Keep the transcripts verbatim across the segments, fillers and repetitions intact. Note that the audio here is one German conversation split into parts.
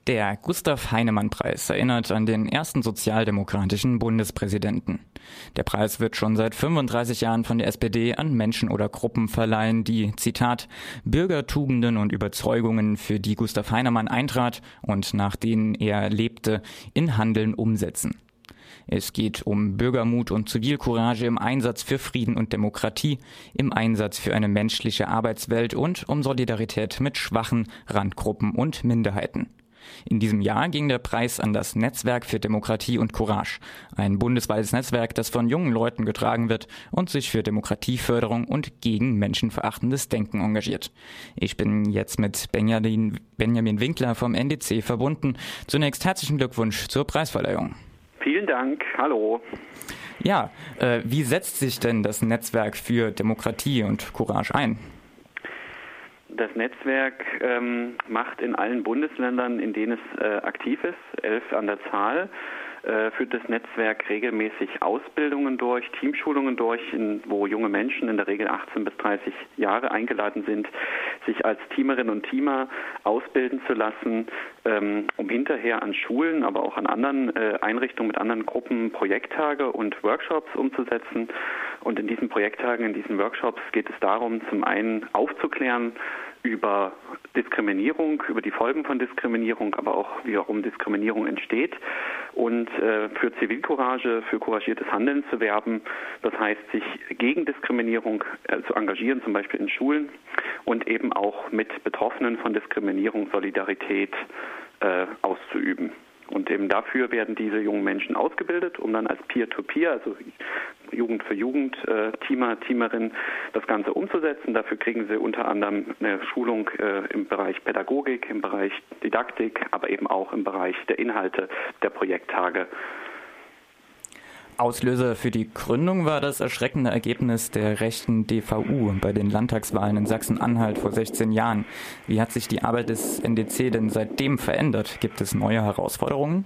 Der Gustav-Heinemann-Preis erinnert an den ersten sozialdemokratischen Bundespräsidenten. Der Preis wird schon seit fünfunddreißig Jahren von der S P D an Menschen oder Gruppen verleihen, die, Zitat, Bürgertugenden und Überzeugungen, für die Gustav Heinemann eintrat und nach denen er lebte, in Handeln umsetzen. Es geht um Bürgermut und Zivilcourage im Einsatz für Frieden und Demokratie, im Einsatz für eine menschliche Arbeitswelt und um Solidarität mit schwachen Randgruppen und Minderheiten. In diesem Jahr ging der Preis an das Netzwerk für Demokratie und Courage, ein bundesweites Netzwerk, das von jungen Leuten getragen wird und sich für Demokratieförderung und gegen menschenverachtendes Denken engagiert. Ich bin jetzt mit Benjamin, Benjamin Winkler vom N D C verbunden. Zunächst herzlichen Glückwunsch zur Preisverleihung. Vielen Dank. Hallo. Ja, äh, wie setzt sich denn das Netzwerk für Demokratie und Courage ein? Das Netzwerk ähm, macht in allen Bundesländern, in denen es äh, aktiv ist, elf an der Zahl, äh, führt das Netzwerk regelmäßig Ausbildungen durch, Teamschulungen durch, in, wo junge Menschen, in der Regel achtzehn bis dreißig Jahre, eingeladen sind, sich als Teamerinnen und Teamer ausbilden zu lassen, ähm, um hinterher an Schulen, aber auch an anderen äh, Einrichtungen mit anderen Gruppen Projekttage und Workshops umzusetzen. Und in diesen Projekttagen, in diesen Workshops geht es darum, zum einen aufzuklären über Diskriminierung, über die Folgen von Diskriminierung, aber auch warum Diskriminierung entsteht und äh, für Zivilcourage, für couragiertes Handeln zu werben. Das heißt, sich gegen Diskriminierung äh, zu engagieren, zum Beispiel in Schulen und eben auch mit Betroffenen von Diskriminierung Solidarität äh, auszuüben. Und eben dafür werden diese jungen Menschen ausgebildet, um dann als Peer-to-Peer, also Jugend für Jugend, äh, Teamer, Teamerin, das Ganze umzusetzen. Dafür kriegen sie unter anderem eine Schulung äh, im Bereich Pädagogik, im Bereich Didaktik, aber eben auch im Bereich der Inhalte der Projekttage. Auslöser für die Gründung war das erschreckende Ergebnis der rechten D V U bei den Landtagswahlen in Sachsen-Anhalt vor sechzehn Jahren. Wie hat sich die Arbeit des N D C denn seitdem verändert? Gibt es neue Herausforderungen?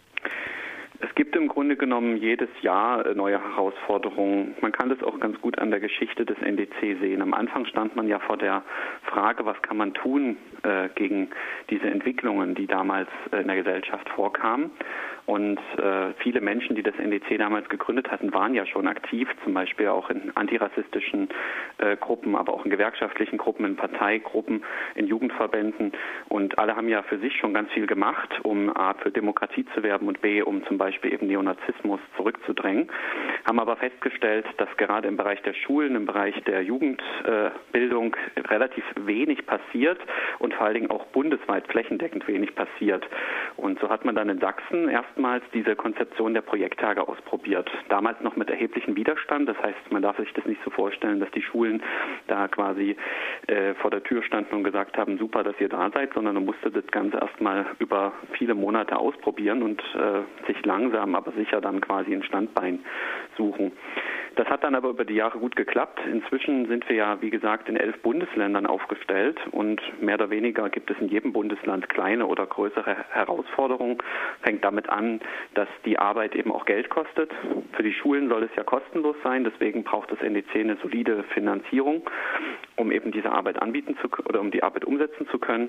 Es gibt im Grunde genommen jedes Jahr neue Herausforderungen. Man kann das auch ganz gut an der Geschichte des N D C sehen. Am Anfang stand man ja vor der Frage, was kann man tun äh, gegen diese Entwicklungen, die damals äh, in der Gesellschaft vorkamen. Und äh, viele Menschen, die das N D C damals gegründet hatten, waren ja schon aktiv, zum Beispiel auch in antirassistischen äh, Gruppen, aber auch in gewerkschaftlichen Gruppen, in Parteigruppen, in Jugendverbänden. Und alle haben ja für sich schon ganz viel gemacht, um A, für Demokratie zu werben und B, um zum Beispiel eben Neonazismus zurückzudrängen. Haben aber festgestellt, dass gerade im Bereich der Schulen, im Bereich der Jugendbildung äh, relativ wenig passiert und vor allen Dingen auch bundesweit flächendeckend wenig passiert. Und so hat man dann in Sachsen erst erstmals diese Konzeption der Projekttage ausprobiert. Damals noch mit erheblichem Widerstand. Das heißt, man darf sich das nicht so vorstellen, dass die Schulen da quasi äh, vor der Tür standen und gesagt haben, super, dass ihr da seid, sondern man musste das Ganze erstmal über viele Monate ausprobieren und äh, sich langsam, aber sicher dann quasi ein Standbein suchen. Das hat dann aber über die Jahre gut geklappt. Inzwischen sind wir ja, wie gesagt, in elf Bundesländern aufgestellt und mehr oder weniger gibt es in jedem Bundesland kleine oder größere Herausforderungen. Fängt damit an, dass die Arbeit eben auch Geld kostet. Für die Schulen soll es ja kostenlos sein, deswegen braucht das N D C eine solide Finanzierung, um eben diese Arbeit anbieten zu können oder um die Arbeit umsetzen zu können.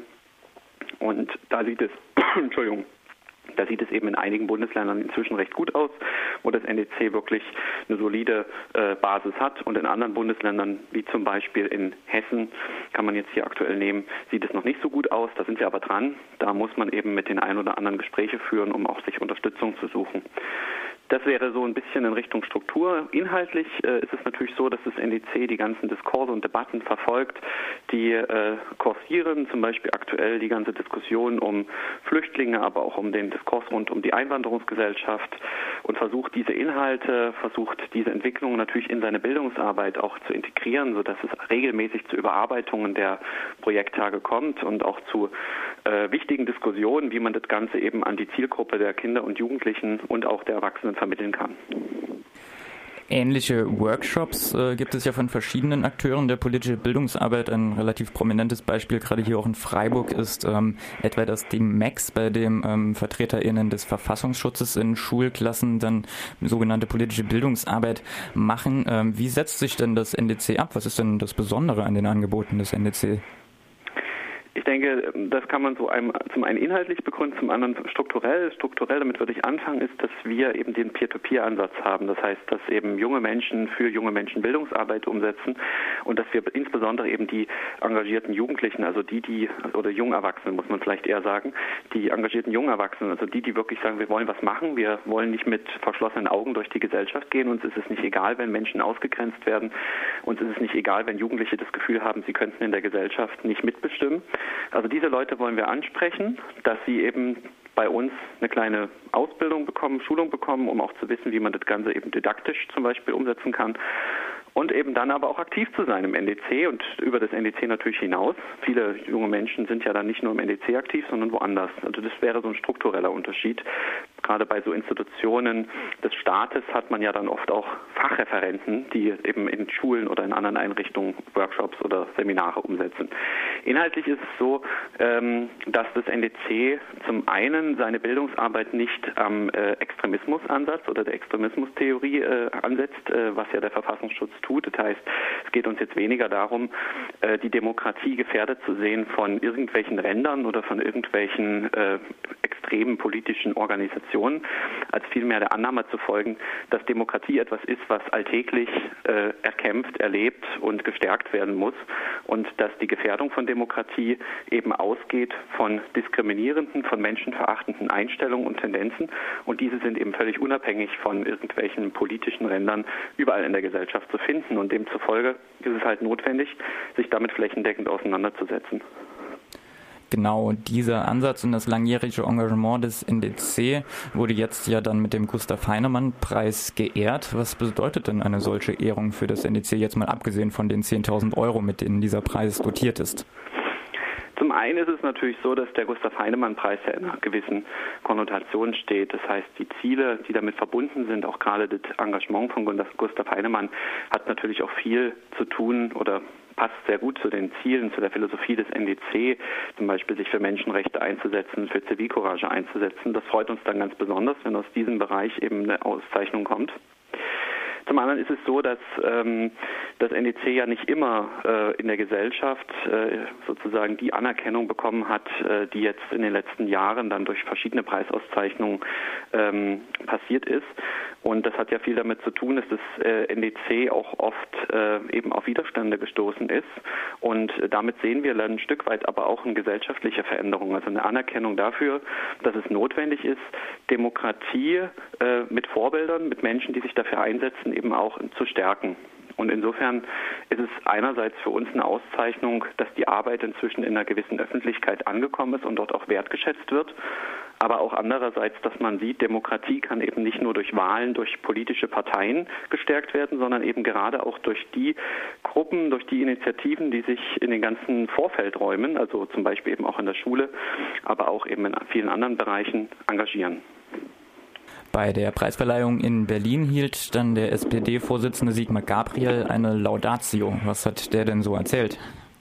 Und da sieht es, Entschuldigung, Da sieht es eben in einigen Bundesländern inzwischen recht gut aus, wo das N D C wirklich eine solide äh, Basis hat. Und in anderen Bundesländern, wie zum Beispiel in Hessen, kann man jetzt hier aktuell nehmen, sieht es noch nicht so gut aus. Da sind wir aber dran. Da muss man eben mit den ein oder anderen Gespräche führen, um auch sich Unterstützung zu suchen. Das wäre so ein bisschen in Richtung Struktur. Inhaltlich äh, ist es natürlich so, dass das N D C die ganzen Diskurse und Debatten verfolgt, die äh, kursieren, zum Beispiel aktuell die ganze Diskussion um Flüchtlinge, aber auch um den Diskurs rund um die Einwanderungsgesellschaft und versucht diese Inhalte, versucht diese Entwicklungen natürlich in seine Bildungsarbeit auch zu integrieren, sodass es regelmäßig zu Überarbeitungen der Projekttage kommt und auch zu äh, wichtigen Diskussionen, wie man das Ganze eben an die Zielgruppe der Kinder und Jugendlichen und auch der Erwachsenen vermitteln kann. Ähnliche Workshops äh, gibt es ja von verschiedenen Akteuren der politischen Bildungsarbeit. Ein relativ prominentes Beispiel, gerade hier auch in Freiburg, ist ähm, etwa das Team Max, bei dem ähm, VertreterInnen des Verfassungsschutzes in Schulklassen dann sogenannte politische Bildungsarbeit machen. Ähm, wie setzt sich denn das N D C ab? Was ist denn das Besondere an den Angeboten des N D C? Ich denke, das kann man so einem, zum einen inhaltlich begründen, zum anderen strukturell. Strukturell, damit würde ich anfangen, ist, dass wir eben den Peer-to-Peer-Ansatz haben. Das heißt, dass eben junge Menschen für junge Menschen Bildungsarbeit umsetzen und dass wir insbesondere eben die engagierten Jugendlichen, also die, die, oder Jungerwachsenen muss man vielleicht eher sagen, die engagierten Jungerwachsenen, also die, die wirklich sagen, wir wollen was machen, wir wollen nicht mit verschlossenen Augen durch die Gesellschaft gehen, uns ist es nicht egal, wenn Menschen ausgegrenzt werden, uns ist es nicht egal, wenn Jugendliche das Gefühl haben, sie könnten in der Gesellschaft nicht mitbestimmen. Also diese Leute wollen wir ansprechen, dass sie eben bei uns eine kleine Ausbildung bekommen, Schulung bekommen, um auch zu wissen, wie man das Ganze eben didaktisch zum Beispiel umsetzen kann. Und eben dann aber auch aktiv zu sein im N D C und über das N D C natürlich hinaus. Viele junge Menschen sind ja dann nicht nur im N D C aktiv, sondern woanders. Also das wäre so ein struktureller Unterschied. Gerade bei so Institutionen des Staates hat man ja dann oft auch Fachreferenten, die eben in Schulen oder in anderen Einrichtungen Workshops oder Seminare umsetzen. Inhaltlich ist es so, dass das N D C zum einen seine Bildungsarbeit nicht am Extremismusansatz oder der Extremismustheorie ansetzt, was ja der Verfassungsschutz tut. Das heißt, es geht uns jetzt weniger darum, die Demokratie gefährdet zu sehen von irgendwelchen Rändern oder von irgendwelchen äh, extremen politischen Organisationen, als vielmehr der Annahme zu folgen, dass Demokratie etwas ist, was alltäglich äh, erkämpft, erlebt und gestärkt werden muss und dass die Gefährdung von Demokratie eben ausgeht von diskriminierenden, von menschenverachtenden Einstellungen und Tendenzen und diese sind eben völlig unabhängig von irgendwelchen politischen Rändern überall in der Gesellschaft zu finden und demzufolge ist es halt notwendig, sich damit flächendeckend auseinanderzusetzen. Genau, dieser Ansatz und das langjährige Engagement des N D C wurde jetzt ja dann mit dem Gustav-Heinemann-Preis geehrt. Was bedeutet denn eine solche Ehrung für das N D C, jetzt mal abgesehen von den zehntausend Euro, mit denen dieser Preis dotiert ist? Zum einen ist es natürlich so, dass der Gustav-Heinemann-Preis ja in einer gewissen Konnotation steht. Das heißt, die Ziele, die damit verbunden sind, auch gerade das Engagement von Gustav Heinemann, hat natürlich auch viel zu tun oder passt sehr gut zu den Zielen, zu der Philosophie des N D C, zum Beispiel sich für Menschenrechte einzusetzen, für Zivilcourage einzusetzen. Das freut uns dann ganz besonders, wenn aus diesem Bereich eben eine Auszeichnung kommt. Zum anderen ist es so, dass ähm, das N D C ja nicht immer äh, in der Gesellschaft äh, sozusagen die Anerkennung bekommen hat, äh, die jetzt in den letzten Jahren dann durch verschiedene Preisauszeichnungen ähm, passiert ist. Und das hat ja viel damit zu tun, dass das äh, N D C auch oft äh, eben auf Widerstände gestoßen ist. Und äh, damit sehen wir ein Stück weit aber auch eine gesellschaftliche Veränderung, also eine Anerkennung dafür, dass es notwendig ist, Demokratie äh, mit Vorbildern, mit Menschen, die sich dafür einsetzen, eben auch zu stärken. Und insofern ist es einerseits für uns eine Auszeichnung, dass die Arbeit inzwischen in einer gewissen Öffentlichkeit angekommen ist und dort auch wertgeschätzt wird, aber auch andererseits, dass man sieht, Demokratie kann eben nicht nur durch Wahlen, durch politische Parteien gestärkt werden, sondern eben gerade auch durch die Gruppen, durch die Initiativen, die sich in den ganzen Vorfeldräumen, also zum Beispiel eben auch in der Schule, aber auch eben in vielen anderen Bereichen engagieren. Bei der Preisverleihung in Berlin hielt dann der S P D-Vorsitzende Sigmar Gabriel eine Laudatio. Was hat der denn so erzählt?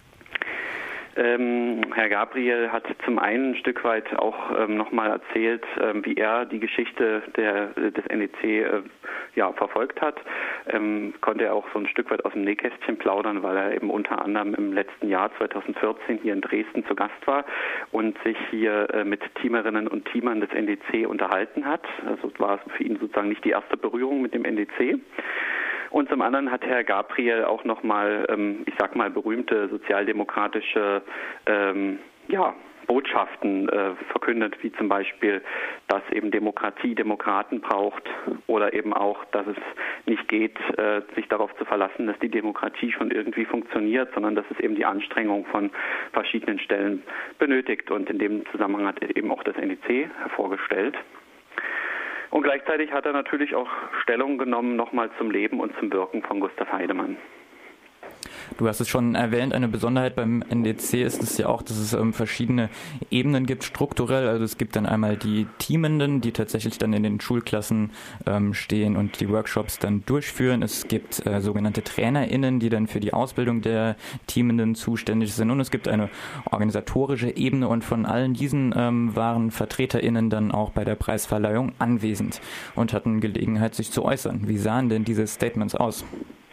Ähm, Herr Gabriel hat zum einen ein Stück weit auch ähm, nochmal erzählt, ähm, wie er die Geschichte der, des N D C äh, ja, verfolgt hat. Ähm, konnte er auch so ein Stück weit aus dem Nähkästchen plaudern, weil er eben unter anderem im letzten Jahr zweitausendvierzehn hier in Dresden zu Gast war und sich hier äh, mit Teamerinnen und Teamern des N D C unterhalten hat. Also war es für ihn sozusagen nicht die erste Berührung mit dem N D C. Und zum anderen hat Herr Gabriel auch nochmal, ähm, ich sag mal, berühmte sozialdemokratische ähm, ja, Botschaften äh, verkündet, wie zum Beispiel, dass eben Demokratie Demokraten braucht oder eben auch, dass es nicht geht, äh, sich darauf zu verlassen, dass die Demokratie schon irgendwie funktioniert, sondern dass es eben die Anstrengung von verschiedenen Stellen benötigt. Und in dem Zusammenhang hat er eben auch das N D C hervorgestellt. Und gleichzeitig hat er natürlich auch Stellung genommen nochmal zum Leben und zum Wirken von Gustav Heinemann. Du hast es schon erwähnt, eine Besonderheit beim N D C ist es ja auch, dass es ähm, verschiedene Ebenen gibt, strukturell. Also es gibt dann einmal die Teamenden, die tatsächlich dann in den Schulklassen ähm, stehen und die Workshops dann durchführen. Es gibt äh, sogenannte TrainerInnen, die dann für die Ausbildung der Teamenden zuständig sind. Und es gibt eine organisatorische Ebene und von allen diesen ähm, waren VertreterInnen dann auch bei der Preisverleihung anwesend und hatten Gelegenheit, sich zu äußern. Wie sahen denn diese Statements aus?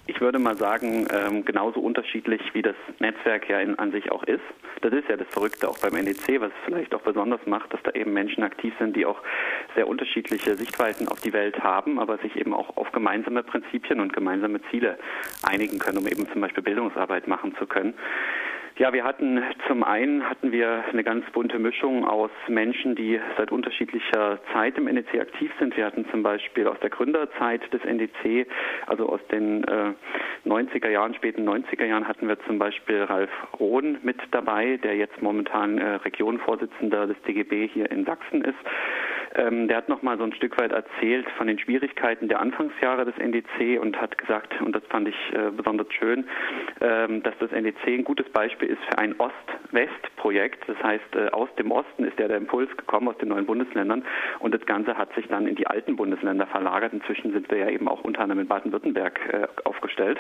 Ich würde mal sagen, ähm, genauso unterschiedlich wie das Netzwerk ja in, an sich auch ist. Das ist ja das Verrückte auch beim N E C, was es vielleicht auch besonders macht, dass da eben Menschen aktiv sind, die auch sehr unterschiedliche Sichtweisen auf die Welt haben, aber sich eben auch auf gemeinsame Prinzipien und gemeinsame Ziele einigen können, um eben zum Beispiel Bildungsarbeit machen zu können. Ja, wir hatten zum einen hatten wir eine ganz bunte Mischung aus Menschen, die seit unterschiedlicher Zeit im N E C aktiv sind. Wir hatten zum Beispiel aus der Gründerzeit des N E C, also aus den äh, neunziger Jahren, späten neunziger Jahren hatten wir zum Beispiel Ralf Rohn mit dabei, der jetzt momentan äh, Regionenvorsitzender des D G B hier in Sachsen ist. Ähm, der hat noch mal so ein Stück weit erzählt von den Schwierigkeiten der Anfangsjahre des N E C und hat gesagt, und das fand ich äh, besonders schön, ähm, dass das N E C ein gutes Beispiel ist für ein Ost-West-Projekt. Das heißt, äh, aus dem Osten ist ja der Impuls gekommen, aus den neuen Bundesländern, und das Ganze hat sich dann in die alten Bundesländer verlagert. Inzwischen sind wir ja eben auch unter anderem in Baden-Württemberg äh, aufgestellt.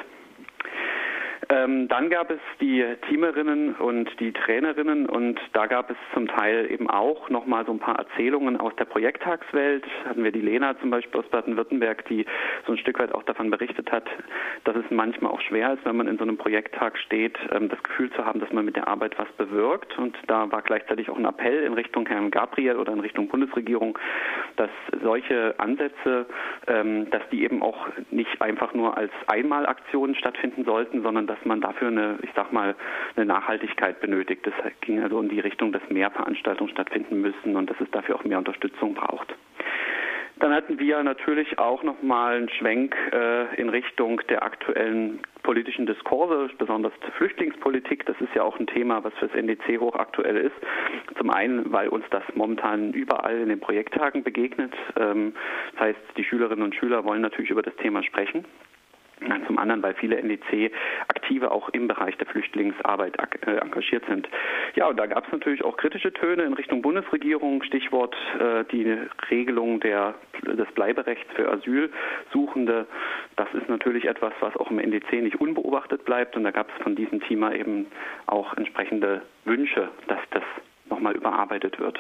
Ähm, dann gab es die Teamerinnen und die Trainerinnen, und da gab es zum Teil eben auch nochmal so ein paar Erzählungen aus der Projekttagswelt. Hatten wir die Lena zum Beispiel aus Baden-Württemberg, die so ein Stück weit auch davon berichtet hat, dass es manchmal auch schwer ist, wenn man in so einem Projekttag steht, ähm, das Gefühl zu haben, dass man mit der Arbeit was bewirkt. Und da war gleichzeitig auch ein Appell in Richtung Herrn Gabriel oder in Richtung Bundesregierung, dass solche Ansätze, ähm, dass die eben auch nicht einfach nur als Einmalaktionen stattfinden sollten, sondern dass man dafür eine, ich sag mal, eine Nachhaltigkeit benötigt. Das ging also in die Richtung, dass mehr Veranstaltungen stattfinden müssen und dass es dafür auch mehr Unterstützung braucht. Dann hatten wir natürlich auch nochmal einen Schwenk äh, in Richtung der aktuellen politischen Diskurse, besonders Flüchtlingspolitik. Das ist ja auch ein Thema, was für das N E C hochaktuell ist. Zum einen, weil uns das momentan überall in den Projekttagen begegnet. Ähm, das heißt, die Schülerinnen und Schüler wollen natürlich über das Thema sprechen. Zum anderen, weil viele N E C-Aktive auch im Bereich der Flüchtlingsarbeit äh, engagiert sind. Ja, und da gab es natürlich auch kritische Töne in Richtung Bundesregierung, Stichwort äh, die Regelung der, des Bleiberechts für Asylsuchende. Das ist natürlich etwas, was auch im N E C nicht unbeobachtet bleibt, und da gab es von diesem Thema eben auch entsprechende Wünsche, dass das nochmal überarbeitet wird.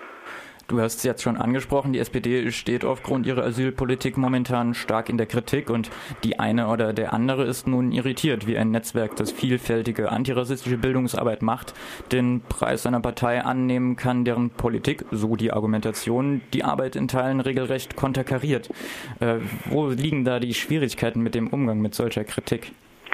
Du hast es jetzt schon angesprochen, die S P D steht aufgrund ihrer Asylpolitik momentan stark in der Kritik, und die eine oder der andere ist nun irritiert, wie ein Netzwerk, das vielfältige antirassistische Bildungsarbeit macht, den Preis einer Partei annehmen kann, deren Politik, so die Argumentation, die Arbeit in Teilen regelrecht konterkariert. Äh, wo liegen da die Schwierigkeiten mit dem Umgang mit solcher Kritik?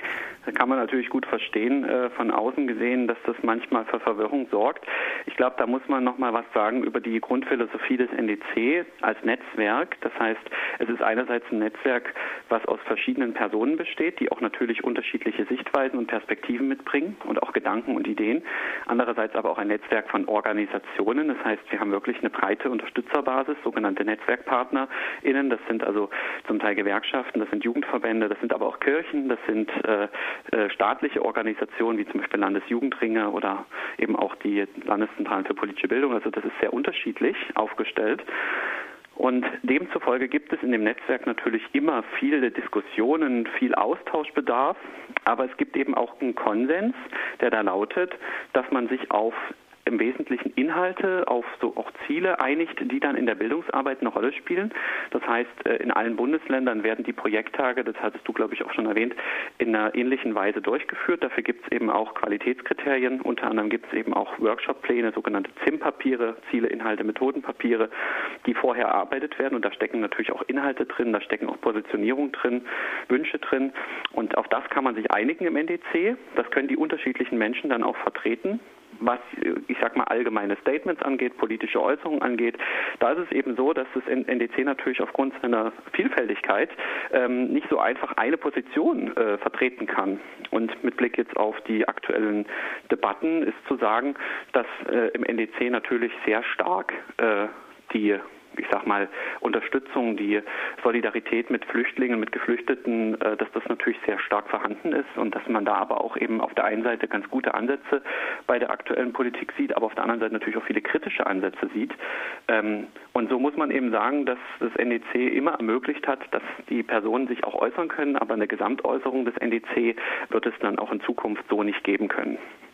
Da kann man natürlich gut verstehen, äh, von außen gesehen, dass das manchmal für Verwirrung sorgt. Ich glaube, da muss man noch mal was sagen über die Grundphilosophie des N E C als Netzwerk. Das heißt, es ist einerseits ein Netzwerk, was aus verschiedenen Personen besteht, die auch natürlich unterschiedliche Sichtweisen und Perspektiven mitbringen und auch Gedanken und Ideen. Andererseits aber auch ein Netzwerk von Organisationen. Das heißt, wir haben wirklich eine breite Unterstützerbasis, sogenannte NetzwerkpartnerInnen. Das sind also zum Teil Gewerkschaften, das sind Jugendverbände, das sind aber auch Kirchen, das sind äh, staatliche Organisationen wie zum Beispiel Landesjugendringe oder eben auch die Landeszentralen für politische Bildung. Also das ist sehr unterschiedlich aufgestellt. Und demzufolge gibt es in dem Netzwerk natürlich immer viele Diskussionen, viel Austauschbedarf, aber es gibt eben auch einen Konsens, der da lautet, dass man sich auf im Wesentlichen Inhalte, auf so auch Ziele einigt, die dann in der Bildungsarbeit eine Rolle spielen. Das heißt, in allen Bundesländern werden die Projekttage, das hattest du, glaube ich, auch schon erwähnt, in einer ähnlichen Weise durchgeführt. Dafür gibt es eben auch Qualitätskriterien. Unter anderem gibt es eben auch Workshoppläne, sogenannte Z I M-Papiere, Ziele, Inhalte, Methodenpapiere, die vorher erarbeitet werden. Und da stecken natürlich auch Inhalte drin, da stecken auch Positionierung drin, Wünsche drin. Und auf das kann man sich einigen im N D C. Das können die unterschiedlichen Menschen dann auch vertreten. Was, ich sag mal, allgemeine Statements angeht, politische Äußerungen angeht, da ist es eben so, dass das N D C natürlich aufgrund seiner Vielfältigkeit ähm, nicht so einfach eine Position äh, vertreten kann. Und mit Blick jetzt auf die aktuellen Debatten ist zu sagen, dass äh, im N D C natürlich sehr stark äh, die ich sag mal, Unterstützung, die Solidarität mit Flüchtlingen, mit Geflüchteten, dass das natürlich sehr stark vorhanden ist und dass man da aber auch eben auf der einen Seite ganz gute Ansätze bei der aktuellen Politik sieht, aber auf der anderen Seite natürlich auch viele kritische Ansätze sieht. Und so muss man eben sagen, dass das N D C immer ermöglicht hat, dass die Personen sich auch äußern können, aber eine Gesamtäußerung des N D C wird es dann auch in Zukunft so nicht geben können.